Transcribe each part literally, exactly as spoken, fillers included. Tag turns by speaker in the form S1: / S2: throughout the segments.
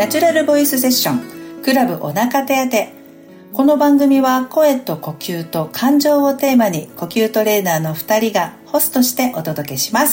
S1: ナチュラルボイスセッションクラブお腹手当。この番組は声と呼吸と感情をテーマに呼吸トレーナーのふたりがホストしてお届けします。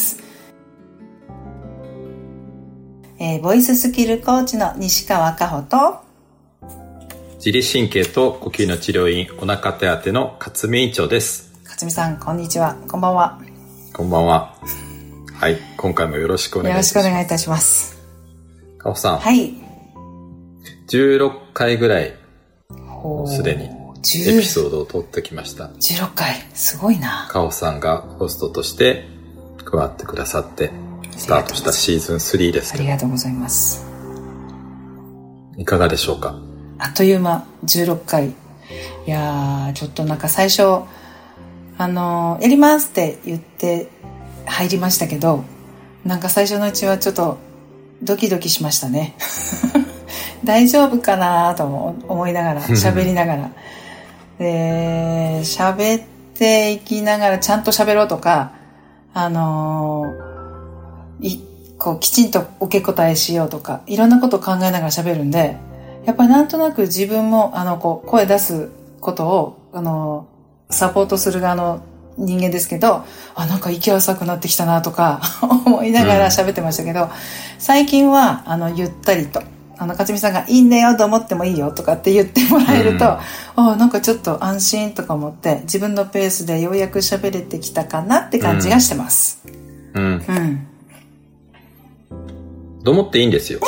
S1: えー、ボイススキルコーチの西川佳穂と
S2: 自律神経と呼吸の治療院お腹手当の勝見院長です。
S1: 勝見さん、こんにちは。こんばんは。
S2: こんばんは。はい、今回もよろしくお願いします。
S1: よろしくお願いいたします。
S2: 佳穂さん、
S1: はい、
S2: じゅうろっかいぐらいすでにエピソードを撮ってきました。
S1: じゅうろっかい、すごいな。
S2: 佳穂さんがホストとして加わってくださってスタートしたシーズンスリーですけど、
S1: ありがとうございます。
S2: いかがでしょうか。
S1: あっという間じゅうろっかい。いやー、ちょっとなんか最初あのー、やりますって言って入りましたけど、なんか最初のうちはちょっとドキドキしましたね大丈夫かなと思いながら喋りながらで喋っていきながらちゃんと喋ろうとか、あのー、いこうきちんと受け答えしようとか、いろんなことを考えながら喋るんで、やっぱりなんとなく自分もあのこう声出すことをあのサポートする側の人間ですけど、あ、なんか息浅くなってきたなとか思いながら喋ってましたけど、うん、最近はあのゆったりと、あの勝見さんがいいんだよと思ってもいいよとかって言ってもらえると、うん、あ、なんかちょっと安心とか思って自分のペースでようやく喋れてきたかなって感じがしてます。
S2: うん。うん。と思っていいんですよ。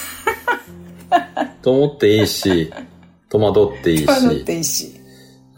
S2: と思っていいし、戸惑っていいし。戸
S1: 惑っていいし。
S2: うん。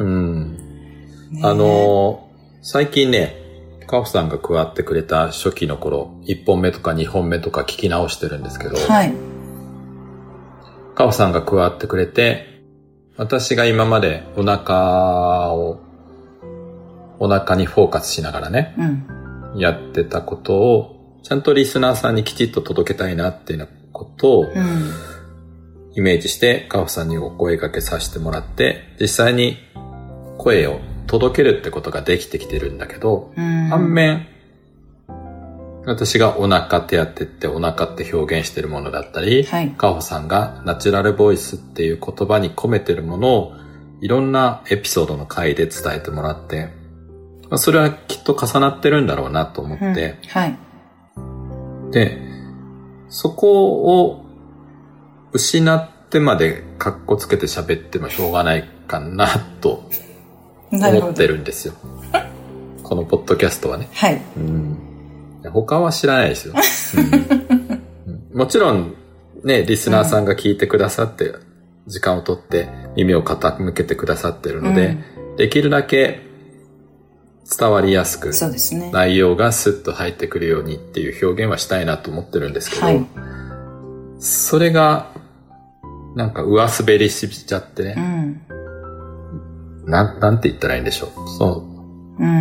S2: あの、最近ね、佳穂さんが加わってくれた初期の頃、いっぽんめとかにほんめとか聞き直してるんですけど、
S1: はい。
S2: 佳穂さんが加わってくれて、私が今までお腹を、お腹にフォーカスしながらね、うん、やってたことを、ちゃんとリスナーさんにきちっと届けたいなっていうようなことを、うん、イメージして佳穂さんにお声掛けさせてもらって、実際に声を届けるってことができてきてるんだけど、反面私がお腹手当ってお腹って表現してるものだったり、はい、佳穂さんがナチュラルボイスっていう言葉に込めてるものをいろんなエピソードの回で伝えてもらって、それはきっと重なってるんだろうなと思って、うん、はい、でそこを失ってまでカッコつけて喋ってもしょうがないかなと思ってるんですよ。このポッドキャストはね。はい。うん、他は知らないですよ。うん、もちろんね、リスナーさんが聞いてくださって時間をとって耳を傾けてくださってるので、うん、できるだけ伝わりやすく、そうですね、内容がスッと入ってくるようにっていう表現はしたいなと思ってるんですけど、はい、それがなんか上滑りしちゃってね、うん、なん、なんて言ったらいいんでしょう。そう。うん、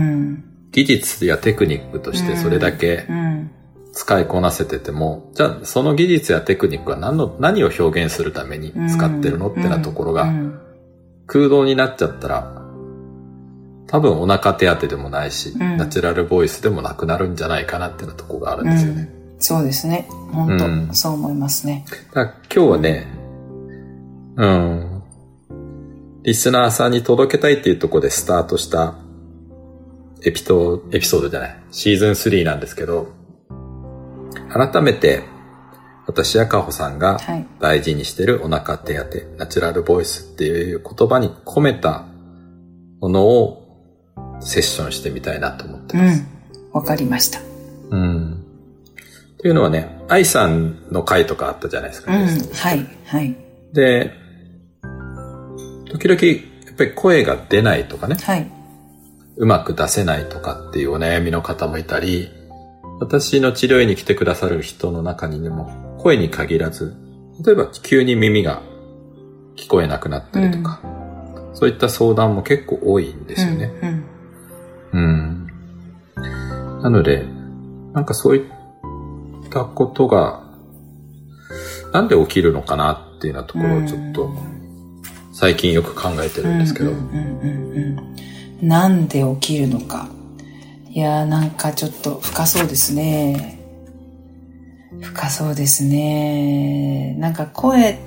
S2: 技術やテクニックとしてそれだけ使いこなせてても、うん、じゃあその技術やテクニックは何の、何を表現するために使ってるのってなところが空洞になっちゃったら、多分お腹手当てでもないし、うん、ナチュラルボイスでもなくなるんじゃないかなっていうところがあるんですよね。
S1: うん、そうですね。本当、うん、そう思いますね。
S2: だから今日はね、うん。リスナーさんに届けたいっていうところでスタートしたエピトエピソードじゃない、シーズンスリーなんですけど、改めて私や佳穂さんが大事にしてるお腹手当て、はい、ナチュラルボイスっていう言葉に込めたものをセッションしてみたいなと思ってます。
S1: うん、わかりました。
S2: うん。というのはね、愛さんの回とかあったじゃないですか。うん、
S1: はい、はい。
S2: で、時々やっぱり声が出ないとかね、はい、うまく出せないとかっていうお悩みの方もいたり、私の治療院に来てくださる人の中にも声に限らず、例えば急に耳が聞こえなくなったりとか、うん、そういった相談も結構多いんですよね。うんうんうん、なのでなんかそういったことがなんで起きるのかなっていうようなところをちょっと最近よく考えてるんですけど、うんうんうん
S1: うん、なんで起きるのか。いやー、なんかちょっと深そうですね。 深そうですね。なんか声って、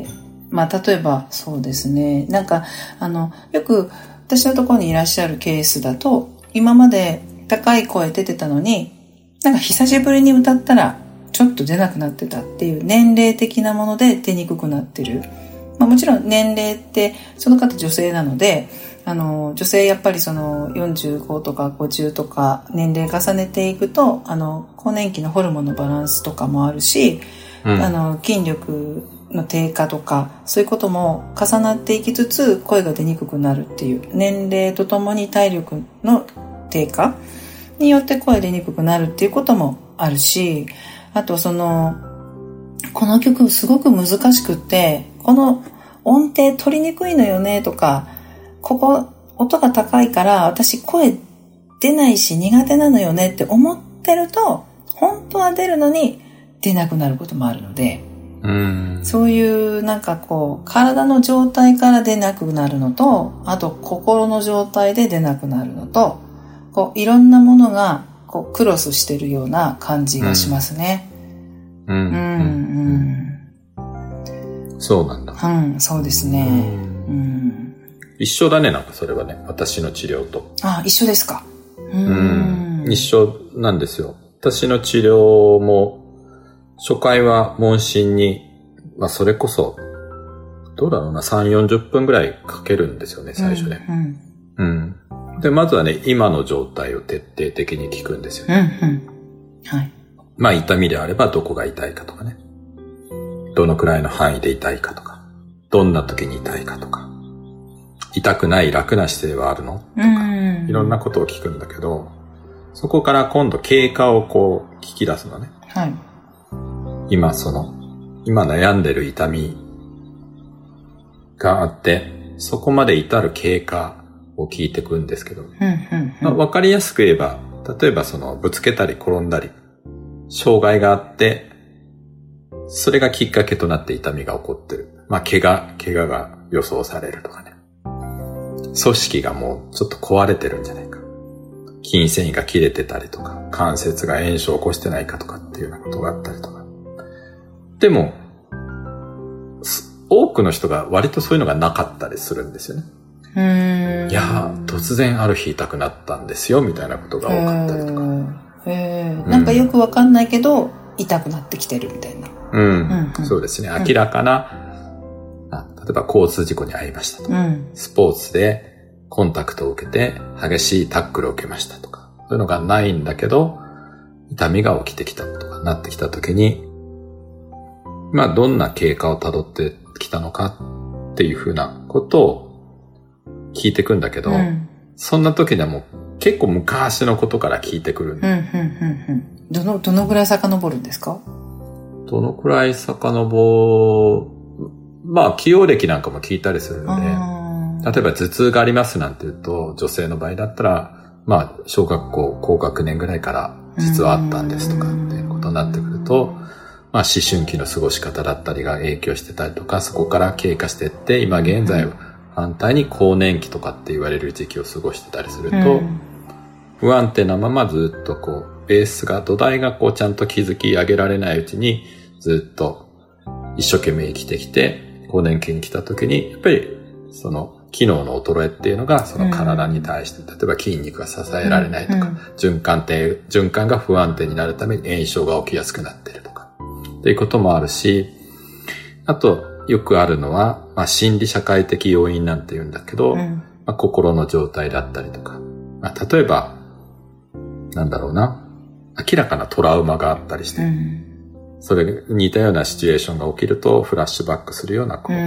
S1: まあ例えばそうですね。なんかあの、よく私のところにいらっしゃるケースだと、今まで高い声出てたのに、なんか久しぶりに歌ったらちょっと出なくなってたっていう年齢的なもので出にくくなってる。まあもちろん年齢ってその方女性なので、あの女性やっぱりそのよんじゅうごとかごじゅうとか年齢重ねていくと、あの更年期のホルモンのバランスとかもあるし、うん、あの筋力の低下とかそういうことも重なっていきつつ声が出にくくなるっていう、年齢とともに体力の低下によって声出にくくなるっていうこともあるし、あとそのこの曲すごく難しくって、この音程取りにくいのよねとか、ここ音が高いから私声出ないし苦手なのよねって思ってると、本当は出るのに出なくなることもあるので、うん、そういうなんかこう体の状態から出なくなるのと、あと心の状態で出なくなるのと、こういろんなものがこうクロスしてるような感じがしますね。うん、うん
S2: うんうん、そうなんだ。
S1: うん、そうですね。うん、
S2: 一緒だね、なんかそれはね、私の治療と。
S1: あ、一緒ですか。
S2: うん、一緒なんですよ。私の治療も初回は問診に、まあそれこそどうだろうな、さんじゅう、よんじゅっぷんぐらいかけるんですよね、最初で。うん、うんうん、でまずはね、今の状態を徹底的に聞くんですよね。うんうん、はい。まあ痛みであればどこが痛いかとかね、どのくらいの範囲で痛いかとか、どんな時に痛いかとか、痛くない楽な姿勢はあるのとか、いろんなことを聞くんだけど、そこから今度経過をこう聞き出すのね。はい。今その、今悩んでる痛みがあって、そこまで至る経過を聞いていくんですけど、うんうんうんまあ、わかりやすく言えば、例えばそのぶつけたり転んだり、障害があって、それがきっかけとなって痛みが起こってる。まあ怪我、怪我が予想されるとかね。組織がもうちょっと壊れてるんじゃないか。筋繊維が切れてたりとか、関節が炎症を起こしてないかとかっていうようなことがあったりとか。でも、多くの人が割とそういうのがなかったりするんですよね。うーんいや、突然ある日痛くなったんですよ、みたいなことが多かったりとか。
S1: へー、なんかよくわかんないけど、痛くなってきてるみたいな。
S2: うん。うんうん、そうですね。明らかな、うん、あ例えば交通事故に遭いましたとか、うん、スポーツでコンタクトを受けて激しいタックルを受けましたとか、そういうのがないんだけど、痛みが起きてきたとかなってきたときに、まあどんな経過をたどってきたのかっていうふうなことを聞いていくんだけど、うん、そんな時でも結構昔のことから聞いてくるんで、うんうんうん
S1: うん、どのどのぐらい遡るんですか？
S2: どのくらい遡る、まあ起用歴なんかも聞いたりするので、例えば頭痛がありますなんて言うと、女性の場合だったら、まあ小学校高学年ぐらいから実はあったんですとかっていうことになってくると、まあ思春期の過ごし方だったりが影響してたりとか、そこから経過していって、今現在反対に更年期とかって言われる時期を過ごしてたりすると、うん、不安定なままずっとこう、ベースが、土台がこうちゃんと築き上げられないうちに、ずっと一生懸命生きてきて、更年期に来た時に、やっぱりその機能の衰えっていうのがその体に対して、うん、例えば筋肉が支えられないとか、うん、循環って、循環が不安定になるために炎症が起きやすくなっているとか、っていうこともあるし、あとよくあるのは、まあ、心理社会的要因なんて言うんだけど、うんまあ、心の状態だったりとか、まあ、例えば、なんだろうな、明らかなトラウマがあったりして、うん、それに似たようなシチュエーションが起きるとフラッシュバックするようなこう、うん、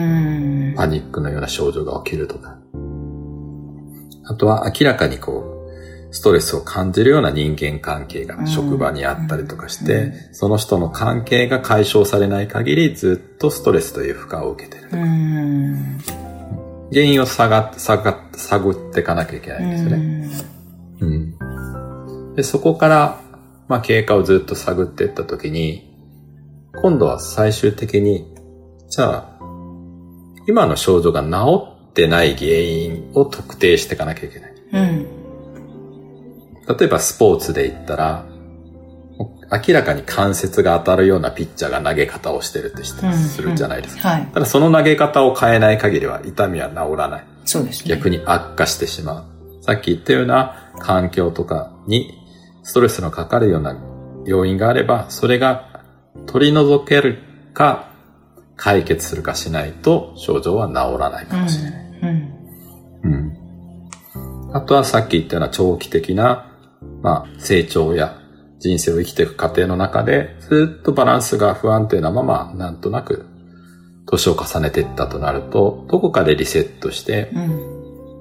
S2: パニックのような症状が起きるとか、あとは明らかにこうストレスを感じるような人間関係が職場にあったりとかして、うん、その人の関係が解消されない限りずっとストレスという負荷を受けているとか、うん、原因を探って探って探っていかなきゃいけないんですよね。うんうん、でそこから、まあ、経過をずっと探っていったときに、今度は最終的に、じゃあ今の症状が治ってない原因を特定していかなきゃいけない。うん、例えばスポーツで言ったら、 明らかに関節が当たるようなピッチャーが投げ方をしてるってするじゃないですか。うんうんはい、ただその投げ方を変えない限りは痛みは治らない。
S1: そうですね。
S2: 逆に悪化してしまう。さっき言ったような環境とかにストレスのかかるような要因があれば、それが取り除けるか解決するかしないと症状は治らないかもしれない。うんうんうん、あとはさっき言ったような長期的な、まあ、成長や人生を生きていく過程の中でずっとバランスが不安定なままなんとなく年を重ねていったとなると、どこかでリセットして、うん、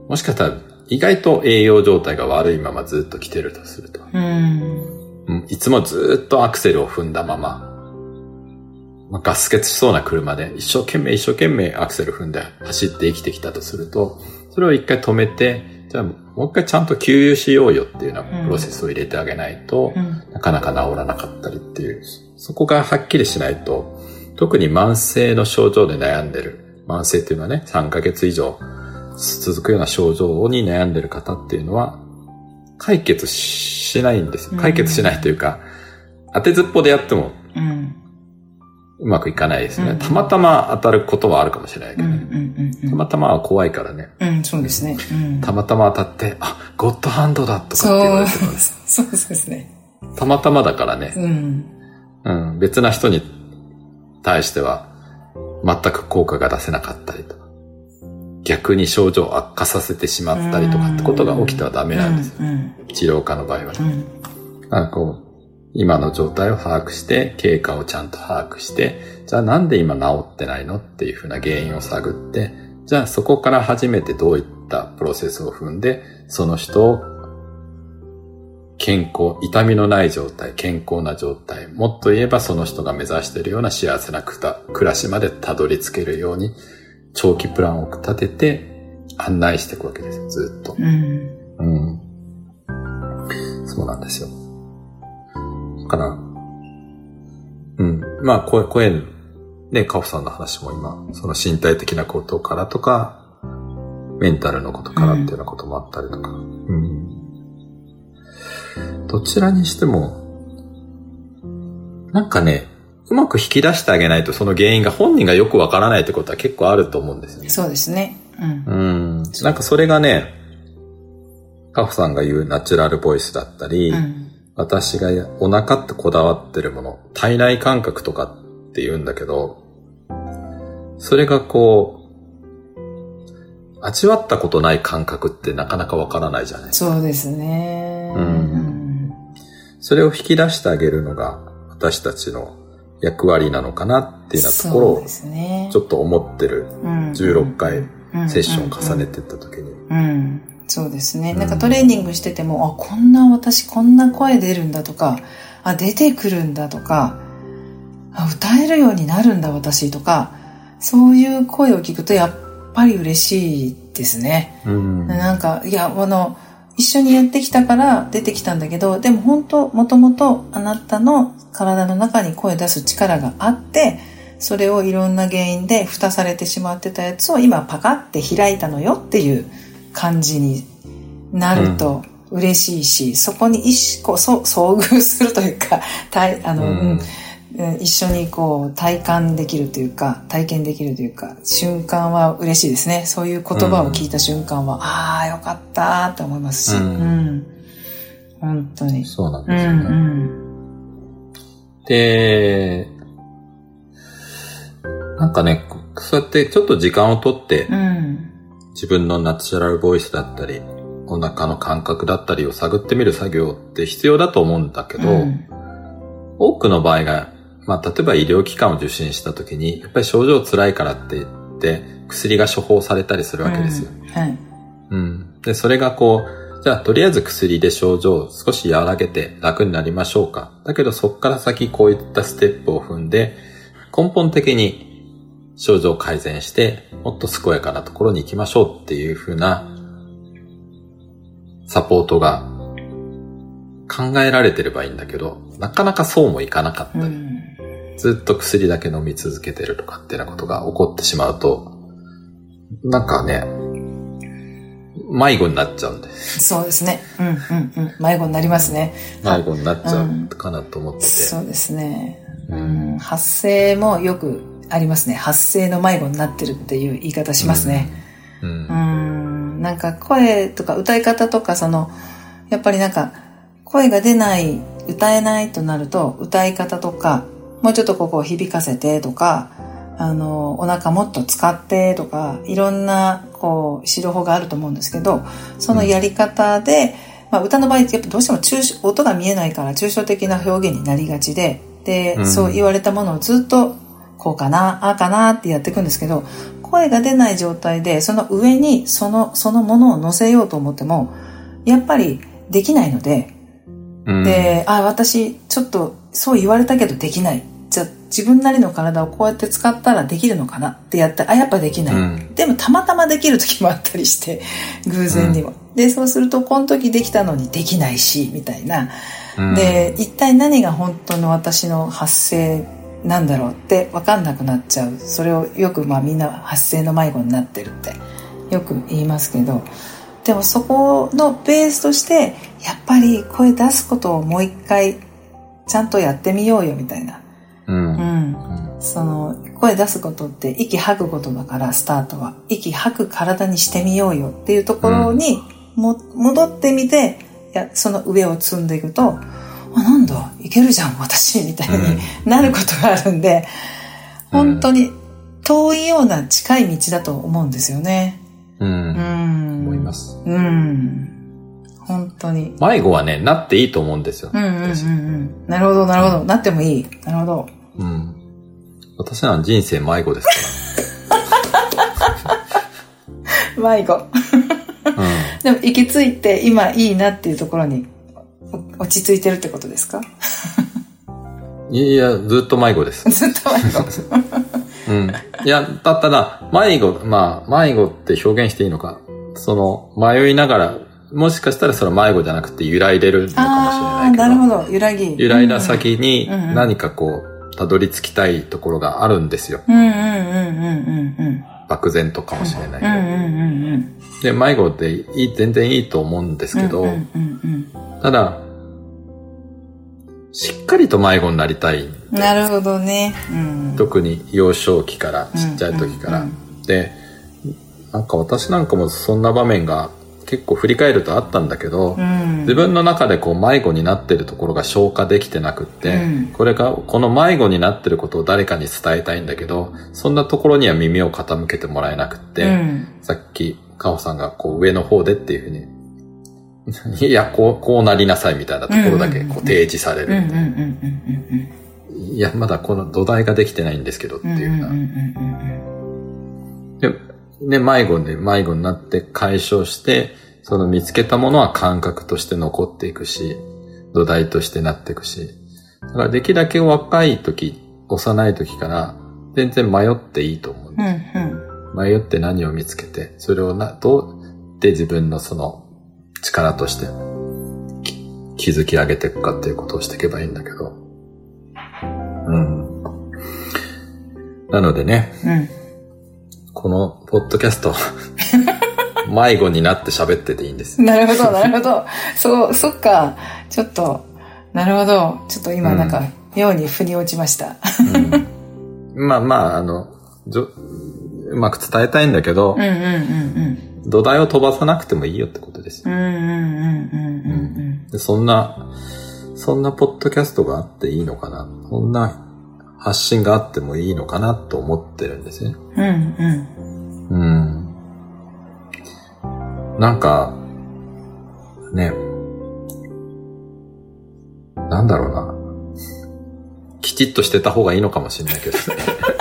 S2: もしかしたら意外と栄養状態が悪いままずっと来てるとすると、うんうん、いつもずっとアクセルを踏んだまま、まあ、ガス欠しそうな車で一生懸命一生懸命アクセル踏んで走って生きてきたとすると、それを一回止めて、じゃあもう一回ちゃんと給油しようよっていうようなプロセスを入れてあげないと、うん、なかなか治らなかったりっていう、そこがはっきりしないと、特に慢性の症状で悩んでる、慢性っていうのはね、さんかげつ以上続くような症状に悩んでる方っていうのは、解決しないんですよ。解決しないというか、うん、当てずっぽでやっても、うんうまくいかないですね、うんうん。たまたま当たることはあるかもしれないけどね。うんうんうん、たまたまは怖いからね。
S1: うん、そうですね。うん、
S2: たまたま当たって、あ、ゴッドハンドだとかって言われても、ね、
S1: そうですね。
S2: たまたまだからね。
S1: うん。
S2: うん、別な人に対しては全く効果が出せなかったりとか、逆に症状を悪化させてしまったりとかってことが起きてはダメなんですよ。うんうん、治療家の場合はね。うん、なんかこう今の状態を把握して、経過をちゃんと把握して、じゃあなんで今治ってないのっていうふうな原因を探って、じゃあそこから初めてどういったプロセスを踏んで、その人を健康、痛みのない状態、健康な状態、もっと言えばその人が目指しているような幸せな暮らしまでたどり着けるように、長期プランを立てて案内していくわけですよ、ずっと。うん。うん。そうなんですよ。だから、うん。まあ、声、声、ね、カオさんの話も今、その身体的なことからとか、メンタルのことからっていうようなこともあったりとか。うん。どちらにしても、なんかね、うまく引き出してあげないとその原因が本人がよくわからないってことは結構あると思うんですよね。
S1: そうですね。うん。
S2: うん。なんかそれがね、カホさんが言うナチュラルボイスだったり、うん、私がお腹ってこだわってるもの、体内感覚とかって言うんだけど、それがこう、味わったことない感覚ってなかなかわからないじゃないですか。
S1: そうですね。
S2: うん。それを引き出してあげるのが私たちの役割なのかなっていうようなところをちょっと思ってるじゅうろっかいセッションを重ねてった時に。
S1: うん。そうですね。なんかトレーニングしてても、あ、こんな私こんな声出るんだとか、あ、出てくるんだとか、あ、歌えるようになるんだ私とか、そういう声を聞くとやっぱり嬉しいですね。うん、なんか、いや、あの、一緒にやってきたから出てきたんだけど、でも本当、もともとあなたの体の中に声出す力があって、それをいろんな原因で蓋されてしまってたやつを今パカって開いたのよっていう感じになると嬉しいし、うん、そこに一こうそ遭遇するというか、たあの、うんうん、一緒にこう体感できるというか、体験できるというか、瞬間は嬉しいですね。そういう言葉を聞いた瞬間は、うん、ああよかったって思いますし、うんうん、本当に
S2: そうなんですよね。うんうん、で、なんかね、そうやってちょっと時間をとって、うん、自分のナチュラルボイスだったり、お腹の感覚だったりを探ってみる作業って必要だと思うんだけど、うん、多くの場合が、まあ、例えば医療機関を受診した時に、やっぱり症状辛いからって言って、薬が処方されたりするわけですよ。うんはいうん、で、それがこう、じゃあとりあえず薬で症状を少し和らげて楽になりましょうか。だけどそこから先こういったステップを踏んで、根本的に症状を改善して、もっと健やかなところに行きましょうっていう風なサポートが考えられてればいいんだけど、なかなかそうもいかなかったり、うん、ずっと薬だけ飲み続けてるとかっていうようなことが起こってしまうと、なんかね、 迷子になっちゃうんで。
S1: そうですね。うんうんうん。迷子になりますね。
S2: 迷子になっちゃうかなと思ってて。うん、
S1: そうですね。うん。発声もよくありますね。発声の迷子になってるっていう言い方しますね。うん。うん、なんか声とか歌い方とかその、やっぱりなんか声が出ない、歌えないとなると歌い方とか、もうちょっとここを響かせてとか、あの、お腹もっと使ってとか、いろんな、こう、指導法があると思うんですけど、そのやり方で、まあ、歌の場合ってやっぱどうしても抽象、音が見えないから抽象的な表現になりがちで、で、うん、そう言われたものをずっと、こうかな、ああかなってやっていくんですけど、声が出ない状態で、その上にその、そのものを乗せようと思っても、やっぱりできないので、うん、で、あ、私、ちょっと、そう言われたけどできない。じゃあ自分なりの体をこうやって使ったらできるのかなってやったら、あ、やっぱできない。うん、でもたまたまできる時もあったりして、偶然にも。うん、で、そうすると、この時できたのにできないし、みたいな。うん、で、一体何が本当の私の発声なんだろうって分かんなくなっちゃう。それをよくまあみんな発声の迷子になってるってよく言いますけど、でもそこのベースとして、やっぱり声出すことをもう一回ちゃんとやってみようよみたいな。うんうん、その声出すことって息吐くことだから、スタートは息吐く体にしてみようよっていうところにも、うん、戻ってみて、いやその上を積んでいくと、あ、なんだいけるじゃん私みたいになることがあるんで、うん、本当に遠いような近い道だと思うんですよね。うん、うん、
S2: 思います。
S1: うん、本当に
S2: 迷子はね、なっていいと思うんですよ。
S1: うんうんうんうん。なるほどなるほど、なってもいい。なるほど。
S2: うん。私は人生迷子です
S1: から。迷子。うん。でも行き着いて今いいなっていうところに落ち着いてるってことですか？
S2: いや、ずっと迷子です。
S1: ずっと迷子。
S2: うん。いや、だったら、迷子、まあ、迷子って表現していいのか。その、迷いながら、もしかしたらそれは迷子じゃなくて揺らいでるのかもしれないけど。
S1: ああ、なるほど。揺らぎ。
S2: 揺らいだ先に何かこう、たどり着きたいところがあるんですよ。
S1: うんうんうんうんうんうん。
S2: 漠然とかもしれないけど。うんうんうんうん。で、迷子っていい、全然いいと思うんですけど、うんうんうんうん、ただ、しっかりと迷子になりたい。
S1: なるほどね。
S2: うん、特に幼少期から、ちっちゃい時から、うんうんうん。で、なんか私なんかもそんな場面が結構振り返るとあったんだけど、うん、自分の中でこう迷子になってるところが消化できてなくって、うん、これがこの迷子になってることを誰かに伝えたいんだけど、そんなところには耳を傾けてもらえなくって、うん、さっきカホさんがこう上の方でっていうふうにいやこうこうなりなさいみたいなところだけこう提示されるみたいな、いやまだこの土台ができてないんですけどっていうふうな、でで迷子で迷子になって解消して、その見つけたものは感覚として残っていくし、土台としてなっていくし、だからできるだけ若い時、幼い時から全然迷っていいと思うんです、うんうん、迷って何を見つけて、それをなどうで自分のその力として築き上げていくかっていうことをしていけばいいんだけど、うん。なのでね、うん、このポッドキャスト迷子になって喋ってていいんです。
S1: なるほど、なるほど。そう、そっか。ちょっと、なるほど。ちょっと今なんか、妙に腑に落ちました。
S2: うん、まあまあ、あの、うまく伝えたいんだけど、うんうんうんうん、土台を飛ばさなくてもいいよってことですよ。そんな、そんなポッドキャストがあっていいのかな。そんな発信があってもいいのかなと思ってるんですね。うんうん。うん。なんか、ね、なんだろうな。きちっとしてた方がいいのかもしれないけどね。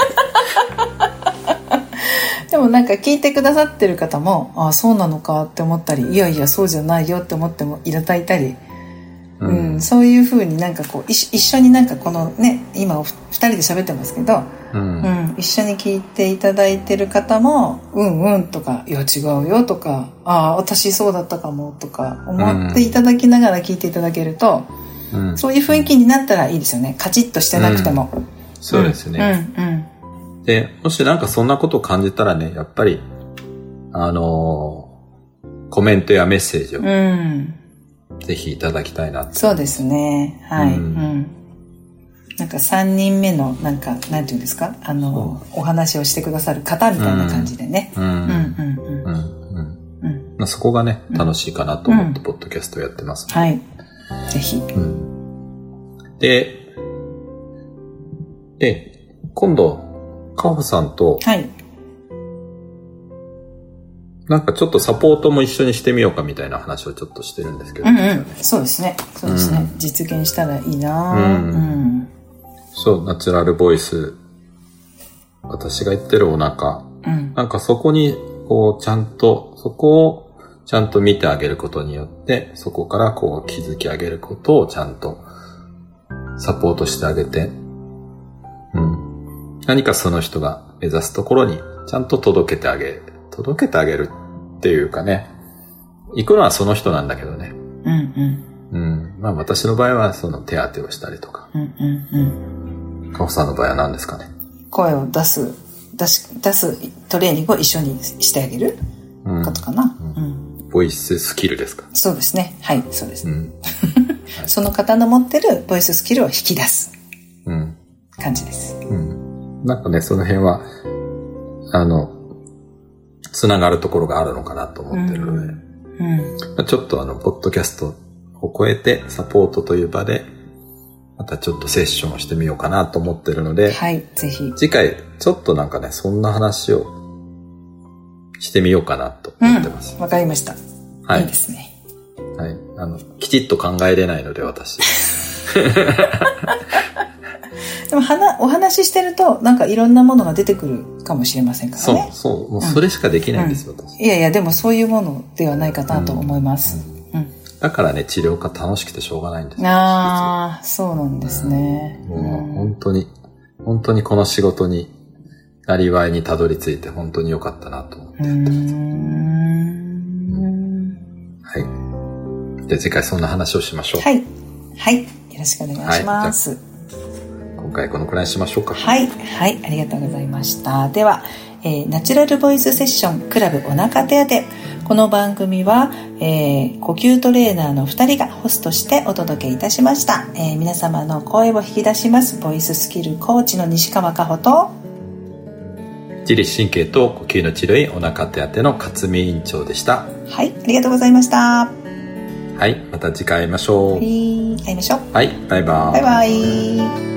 S1: でもなんか聞いてくださってる方も、ああそうなのかって思ったり、いやいやそうじゃないよって思ってもいただいたり、うんうん、そういう風になんかこう一緒になんかこのね、今ふたりで喋ってますけど、うんうん、一緒に聞いていただいてる方もうんうんとか、いや違うよとか、ああ私そうだったかもとか思っていただきながら聞いていただけると、うん、そういう雰囲気になったらいいですよね。カチッとしてなくても、うん、
S2: そうですね、うんうんで、もしなんかそんなことを感じたらね、やっぱり、あのー、 コメントやメッセージを、
S1: うん、
S2: ぜひいただきたいなと。
S1: そうですね。はい。うん。うん、なんかさんにんめの、なんか、なんていうんですか、あの、お話をしてくださる方みたいな感じでね。うん。うん。うん。うん。うんうん、そ
S2: こがね、楽しいかなと思って、ポッドキャストをやってます、
S1: うん。はい。ぜひ。うん、
S2: で、で、今度、カホさんと、はい。なんかちょっとサポートも一緒にしてみようかみたいな話をちょっとしてるんですけど。
S1: うんうん。そうですね。そうですね。うん、実現したらいいな、うんうん、
S2: そう、ナチュラルボイス。私が言ってるお腹。うん、なんかそこに、こう、ちゃんと、そこをちゃんと見てあげることによって、そこからこう築き上げることをちゃんとサポートしてあげて、うん。何かその人が目指すところにちゃんと届けてあげる。届けてあげるっていうかね。行くのはその人なんだけどね。うんうん。うん。まあ私の場合はその手当てをしたりとか。うんうんうん。カホさんの場合は何ですかね。
S1: 声を出す、出し、出すトレーニングを一緒にしてあげることかな。うん。うん、
S2: ボイススキルですか。
S1: そうですね。はい、そうです。うん、その方の持ってるボイススキルを引き出す。うん。感じです。
S2: うん。なんかね、その辺は、あの、つながるところがあるのかなと思ってるので、うんうん、ちょっとあの、ポッドキャストを超えてサポートという場で、またちょっとセッションをしてみようかなと思ってるので、
S1: はい、ぜひ。
S2: 次回、ちょっとなんかね、そんな話をしてみようかなと思ってます。
S1: わ、うん、かりました。はい。いいですね。
S2: はい。あの、きちっと考えれないので、私。
S1: でもお話ししてるとなんかいろんなものが出てくるかもしれませんからね。
S2: そうそう、もうそれしかできないんですよ、
S1: うん、私。いやいや、でもそういうものではないかなと思います。
S2: うんうん、だからね、治療家楽しくてしょうがないんですよ。
S1: ああ、そうなんですね。
S2: うん、もう本当に、本当にこの仕事になりわいにたどり着いて本当に良かったなと思って。うーん、はい。じゃあ次回そんな話をしましょう。
S1: はい。はい。よろしくお願いします。はい、
S2: 今回このくらいにしましょうか。
S1: はい、はい、ありがとうございました。では、えー、ナチュラルボイスセッションクラブお腹手当て。この番組は、えー、呼吸トレーナーのふたりがホストしてお届けいたしました。えー、皆様の声を引き出しますボイススキルコーチの西川佳穂と、
S2: 自律神経と呼吸の治療院お腹手当ての勝見院長でした。
S1: はい、ありがとうございました。
S2: はい、また次回会いましょう。
S1: はい、会いましょう。
S2: はい、バイバイ。
S1: バイバイ。